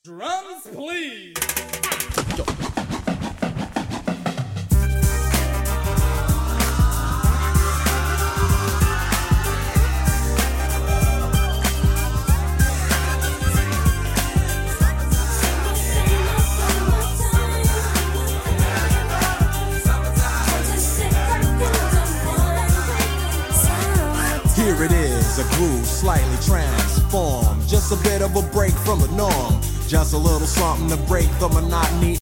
Drums, please. Here it is, a groove slightly transformed. Just a bit of a break from the norm. Just a little something to break the monotony.